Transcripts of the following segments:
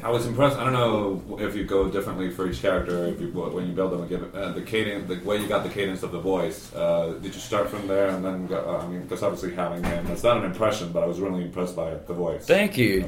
I was impressed. I don't know if you go differently for each character, if you, when you build them, give the cadence, the way you got the cadence of the voice. Did you start from there and then go? I mean, because obviously having him, it's not an impression, but I was really impressed by the voice. Thank you.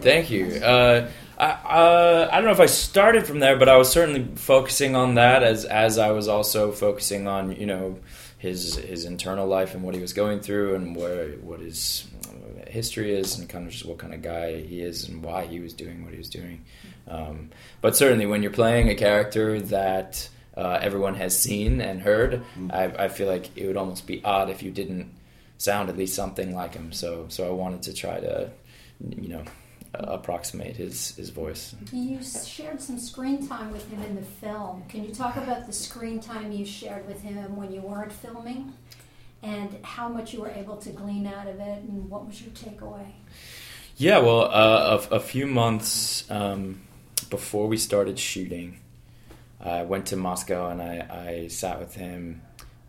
I don't know if I started from there, but I was certainly focusing on that as I was also focusing on his internal life and what he was going through and what his history is and kind of just what kind of guy he is and why he was doing what he was doing. But certainly when you're playing a character that everyone has seen and heard, I feel like it would almost be odd if you didn't sound at least something like him. So I wanted to try to, approximate his voice. You shared some screen time with him in the film. Can you talk about the screen time you shared with him when you weren't filming? And how much you were able to glean out of it, and what was your takeaway? Yeah, well, a few months before we started shooting, I went to Moscow and I sat with him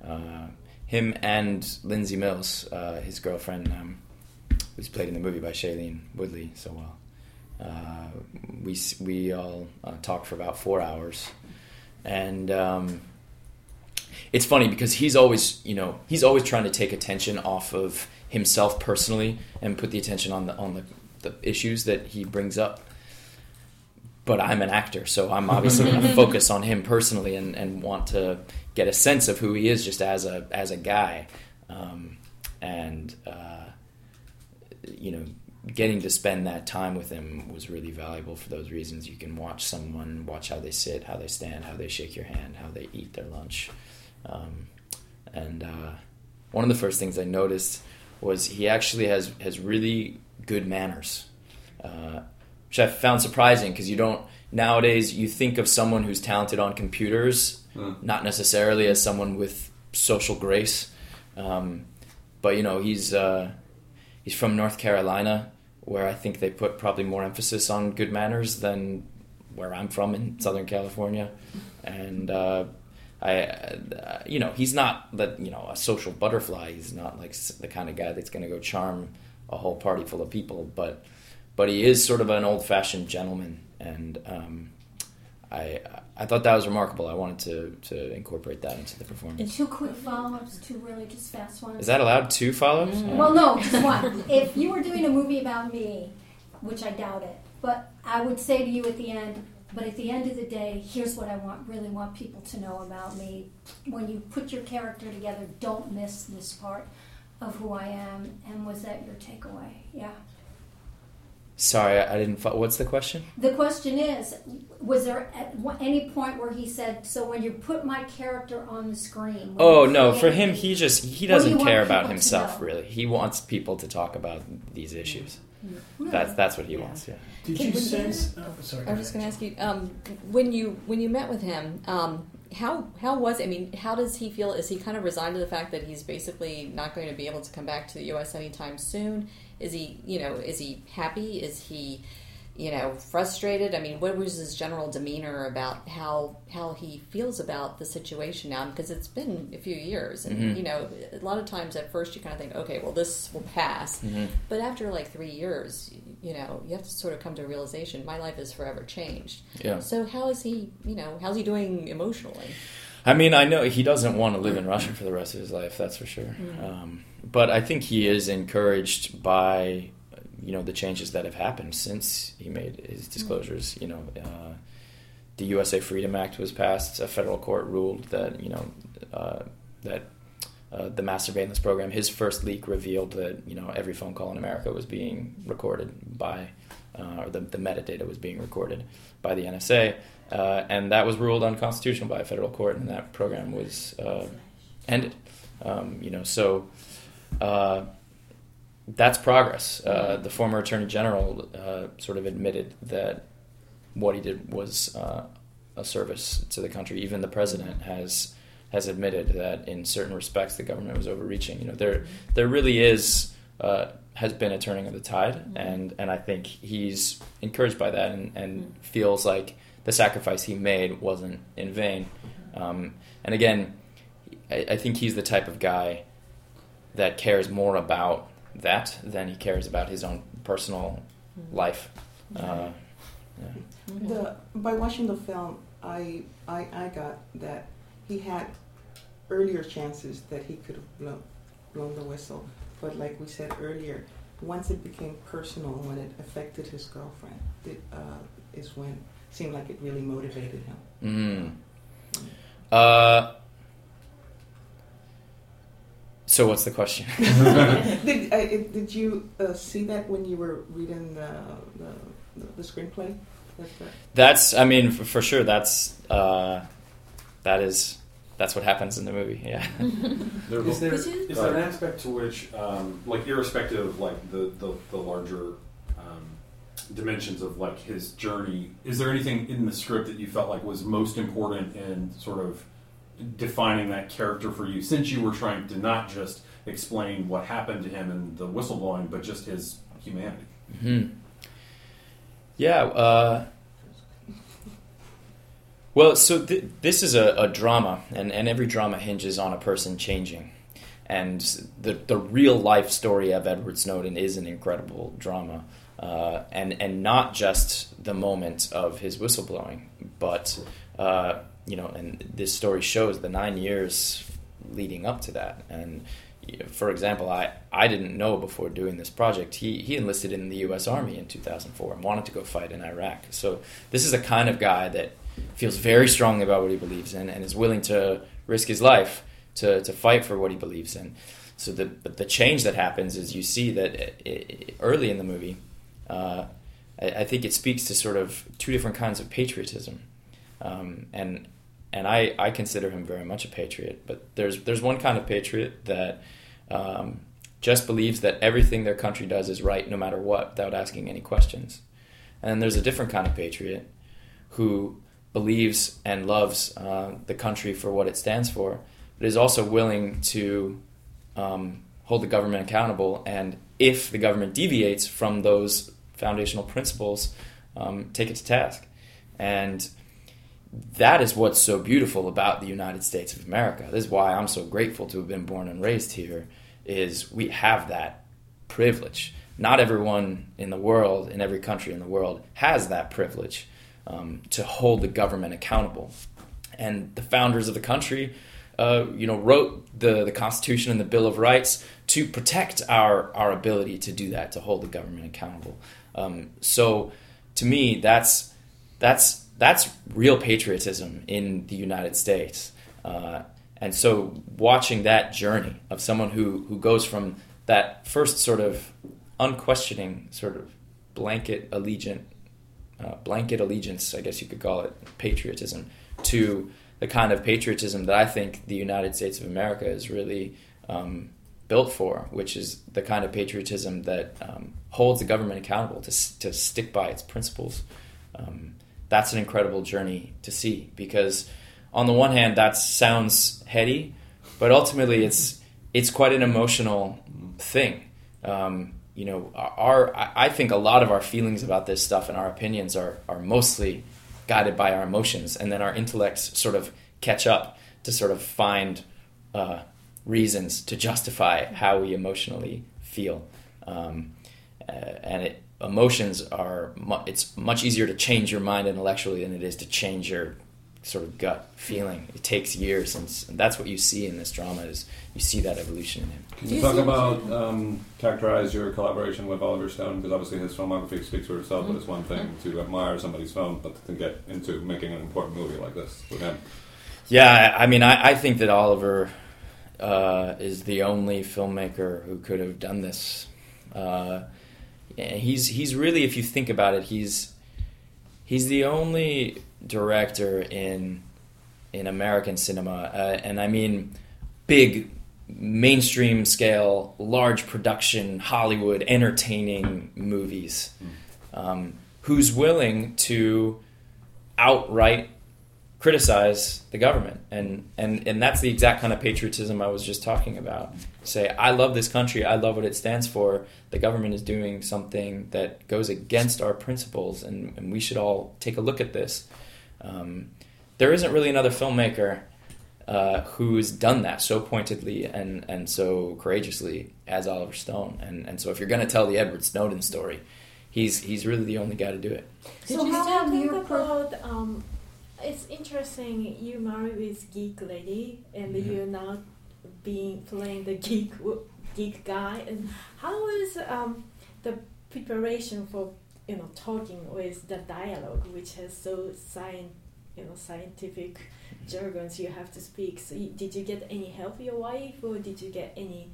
and Lindsay Mills, his girlfriend, who's played in the movie by Shailene Woodley so well. We all talked for about 4 hours, and it's funny because he's always trying to take attention off of himself personally and put the attention on the issues that he brings up. But I'm an actor, so I'm obviously going to focus on him personally and want to get a sense of who he is just as a guy. Getting to spend that time with him was really valuable for those reasons. You can watch how they sit, how they stand, how they shake your hand, how they eat their lunch. One of the first things I noticed was he actually has really good manners, which I found surprising because nowadays you think of someone who's talented on computers, not necessarily as someone with social grace. But he's from North Carolina, where I think they put probably more emphasis on good manners than where I'm from in Southern California, and he's not a social butterfly. He's not like the kind of guy that's going to go charm a whole party full of people, but he is sort of an old-fashioned gentleman, and I thought that was remarkable. I wanted to incorporate that into the performance. And 2 quick follow-ups, 2 really just fast ones. Is that allowed? 2 follow-ups? Mm-hmm. Well, no, just one. If you were doing a movie about me, which I doubt it, but I would say to you at the end, but at the end of the day, here's what I really want people to know about me. When you put your character together, don't miss this part of who I am. And was that your takeaway? Yeah. Sorry, I didn't follow. What's the question? The question is, was there at any point where he said, so when you put my character on the screen... Oh, no, for him, he doesn't care about himself, really. He wants people to talk about these issues. Mm-hmm. That's what he wants, yeah. Did you sense... sorry. I was just going to ask you, when you met with him, how was it? I mean, how does he feel? Is he kind of resigned to the fact that he's basically not going to be able to come back to the U.S. anytime soon? Is he happy? Is he, frustrated? I mean, what was his general demeanor about how he feels about the situation now? Because it's been a few years, and a lot of times at first you kind of think, okay, well, this will pass, but after like 3 years, you have to sort of come to a realization, my life is forever changed. Yeah. So how is he? How's he doing emotionally? I mean, I know he doesn't want to live in Russia for the rest of his life, that's for sure. Mm-hmm. But I think he is encouraged by, the changes that have happened since he made his disclosures. The USA Freedom Act was passed. A federal court ruled that, the mass surveillance program, his first leak revealed that, every phone call in America was being recorded by, or the metadata was being recorded by the NSA. And that was ruled unconstitutional by a federal court, and that program was ended. That's progress. The former Attorney General sort of admitted that what he did was a service to the country. Even the president has admitted that in certain respects the government was overreaching. There really has been a turning of the tide, and I think he's encouraged by that and feels like the sacrifice he made wasn't in vain. And again, I think he's the type of guy that cares more about that than he cares about his own personal life. by watching the film, I got that he had earlier chances that he could have blown the whistle, but like we said earlier, once it became personal, when it affected his girlfriend, is when it seemed like it really motivated him. So what's the question? Did you see that when you were reading the screenplay? That's, I mean, for sure. That's what happens in the movie. Yeah. Is there an aspect to which, like, irrespective of like the larger dimensions of like his journey, is there anything in the script that you felt like was most important in sort of defining that character for you, since you were trying to not just explain what happened to him in the whistleblowing, but just his humanity? Mm-hmm. Yeah. Well, so this is a drama, and every drama hinges on a person changing. And the real life story of Edward Snowden is an incredible drama. And not just the moment of his whistleblowing, but and this story shows the 9 years leading up to that. And for example, I didn't know before doing this project, he enlisted in the U.S. Army in 2004 and wanted to go fight in Iraq. So this is the kind of guy that feels very strongly about what he believes in and is willing to risk his life to fight for what he believes in. So the change that happens is you see that early in the movie, I think it speaks to sort of two different kinds of patriotism. And I consider him very much a patriot, but there's one kind of patriot that just believes that everything their country does is right no matter what, without asking any questions. And then there's a different kind of patriot who believes and loves the country for what it stands for, but is also willing to hold the government accountable, and if the government deviates from those foundational principles, take it to task. And that is what's so beautiful about the United States of America. This is why I'm so grateful to have been born and raised here, is we have that privilege. Not everyone in the world, in every country in the world, has that privilege to hold the government accountable. And the founders of the country wrote the Constitution and the Bill of Rights to protect our ability to do that, to hold the government accountable. So to me, that's real patriotism in the United States. And so watching that journey of someone who goes from that first sort of unquestioning sort of blanket allegiance, I guess you could call it, patriotism, to the kind of patriotism that I think the United States of America is really built for, which is the kind of patriotism that holds the government accountable to stick by its principles. That's an incredible journey to see, because on the one hand that sounds heady, but ultimately it's quite an emotional thing. I think a lot of our feelings about this stuff and our opinions are mostly guided by our emotions, and then our intellects sort of catch up to sort of find reasons to justify how we emotionally feel. Emotions are, it's much easier to change your mind intellectually than it is to change your sort of gut feeling. It takes years, and that's what you see in this drama, is you see that evolution in him. Can you talk about, characterize your collaboration with Oliver Stone? Because obviously his filmography speaks for itself, but it's one thing to admire somebody's film, but to get into making an important movie like this with him. Yeah, I mean, I think that Oliver is the only filmmaker who could have done this. He's really, if you think about it, he's the only director in American cinema, and I mean big mainstream scale, large production, Hollywood, entertaining movies, who's willing to outright criticize the government, and that's the exact kind of patriotism I was just talking about. Say, I love this country, I love what it stands for, the government is doing something that goes against our principles, and we should all take a look at this. There isn't really another filmmaker who's done that so pointedly and so courageously as Oliver Stone. And so if you're going to tell the Edward Snowden story, he's really the only guy to do it. So you how still have your talk about? It's interesting. You married with geek lady, and you're now playing the geek guy. And how is the preparation for talking with the dialogue, which has so scientific jargons you have to speak? So did you get any help your wife, or did you get any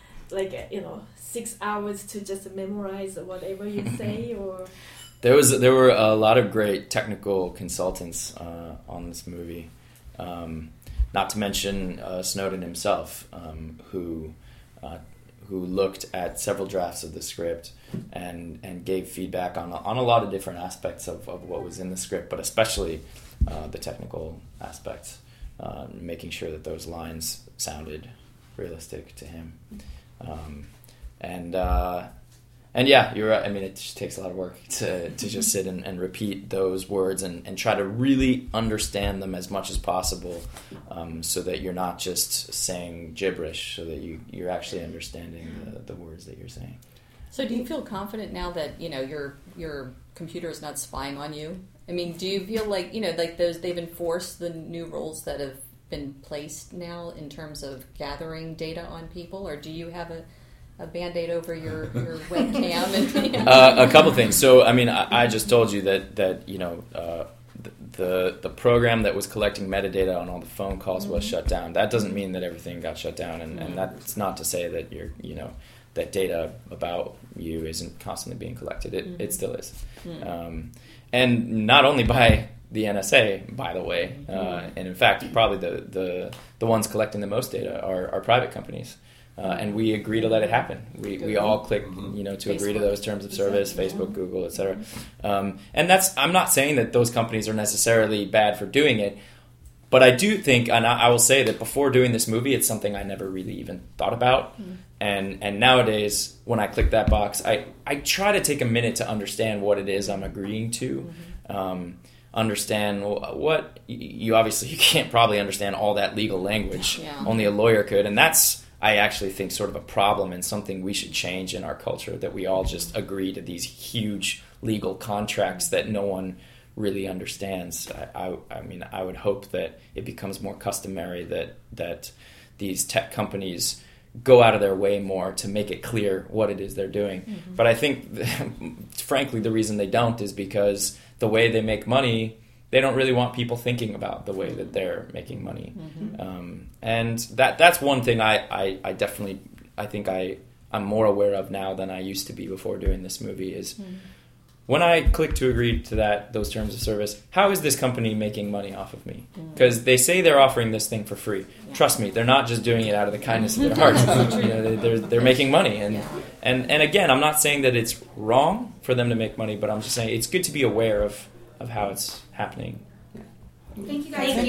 6 hours to just memorize whatever you say, or? There were a lot of great technical consultants on this movie, not to mention Snowden himself, who looked at several drafts of the script and gave feedback on a lot of different aspects of what was in the script, but especially the technical aspects, making sure that those lines sounded realistic to him. And yeah, you're right. I mean, it just takes a lot of work to just sit and repeat those words and try to really understand them as much as possible, so that you're not just saying gibberish, so that you're actually understanding the words that you're saying. So do you feel confident now that your computer is not spying on you? I mean, do you feel like they've enforced the new rules that have been placed now in terms of gathering data on people, or do you have a Band-Aid over your webcam? A couple things. So, I mean, I just told you that the program that was collecting metadata on all the phone calls was shut down. That doesn't mean that everything got shut down, and that's not to say that that data about you isn't constantly being collected. It still is, and not only by the NSA, by the way, and in fact, probably the ones collecting the most data are private companies. And we agree to let it happen. We all click, to agree to those terms of service, Facebook, Google, etc. And I'm not saying that those companies are necessarily bad for doing it, but I do think, and I will say that before doing this movie, it's something I never really even thought about. And nowadays, when I click that box, I try to take a minute to understand what it is I'm agreeing to. Understand what you can't probably understand all that legal language. Yeah. Only a lawyer could, and that's, I actually think, sort of a problem and something we should change in our culture, that we all just agree to these huge legal contracts that no one really understands. I mean, I would hope that it becomes more customary that these tech companies go out of their way more to make it clear what it is they're doing. But I think, frankly, the reason they don't is because the way they make money, they don't really want people thinking about the way that they're making money. And that's one thing I definitely, I think I'm more aware of now than I used to be before doing this movie is when I click to agree to those terms of service, how is this company making money off of me? Because they say they're offering this thing for free. Yeah. Trust me, they're not just doing it out of the kindness of their hearts. They're making money. And again, I'm not saying that it's wrong for them to make money, but I'm just saying it's good to be aware of how it's happening. Thank you guys.